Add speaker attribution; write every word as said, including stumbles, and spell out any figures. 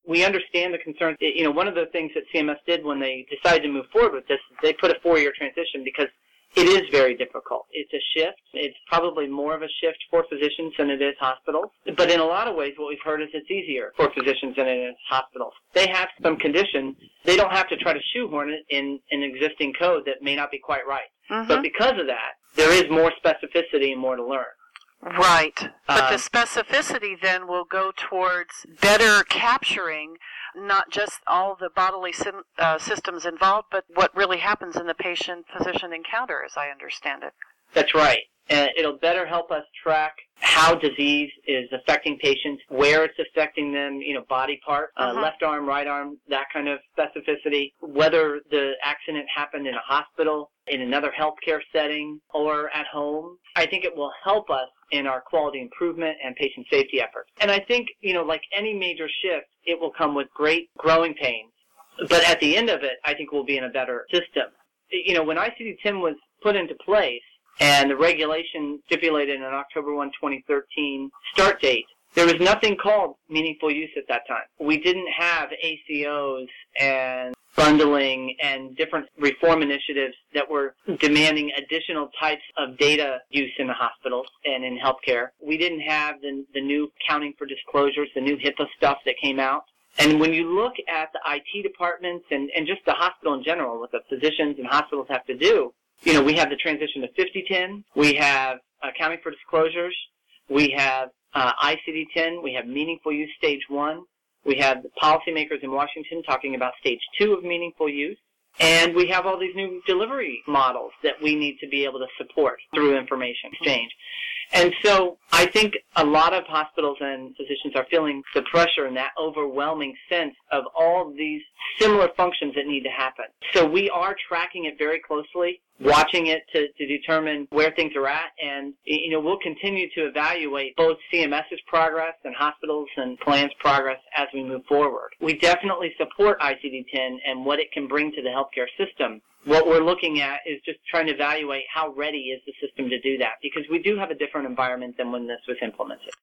Speaker 1: we understand the concerns. You know, one of the things that C M S did when they decided to move forward with this, they put a four-year transition because it is very difficult. It's a shift. It's probably more of a shift for physicians than it is hospitals. But in a lot of ways, what we've heard is it's easier for physicians than it is hospitals. They have some condition. They don't have to try to shoehorn it in an existing code that may not be quite right. Mm-hmm. But because of that, there is more specificity and more to learn.
Speaker 2: Right. But
Speaker 1: Um,
Speaker 2: the specificity then will go towards better capturing not just all the bodily sim, uh, systems involved, but what really happens in the patient-physician encounter, as I understand it.
Speaker 1: That's right. And it'll better help us track how disease is affecting patients, where it's affecting them, you know, body part, uh,
Speaker 2: Uh-huh.
Speaker 1: left arm, right arm, that kind of specificity, whether the accident happened in a hospital, in another healthcare setting, or at home. I think it will help us in our quality improvement and patient safety efforts. And I think, you know, like any major shift, it will come with great growing pains. But at the end of it, I think we'll be in a better system. You know, when I C D ten was put into place, and the regulation stipulated an October first, twenty thirteen start date, there was nothing called meaningful use at that time. We didn't have A C Os and bundling and different reform initiatives that were demanding additional types of data use in the hospitals and in healthcare. We didn't have the, the new accounting for disclosures, the new HIPAA stuff that came out. And when you look at the I T departments and, and just the hospital in general, what the physicians and hospitals have to do, you know, we have the transition to fifty ten, we have accounting for disclosures, we have uh, I C D ten, we have meaningful use stage one, we have the policymakers in Washington talking about stage two of meaningful use, and we have all these new delivery models that we need to be able to support through information exchange. And so I think a lot of hospitals and physicians are feeling the pressure and that overwhelming sense of all these similar functions that need to happen. So we are tracking it very closely, watching it to, to determine where things are at, and you know we'll continue to evaluate both CMS's progress and hospitals and plans' progress as we move forward. We definitely support I C D ten and what it can bring to the healthcare system. What we're looking at is just trying to evaluate how ready is the system to do that, because we do have a different environment than when this was implemented.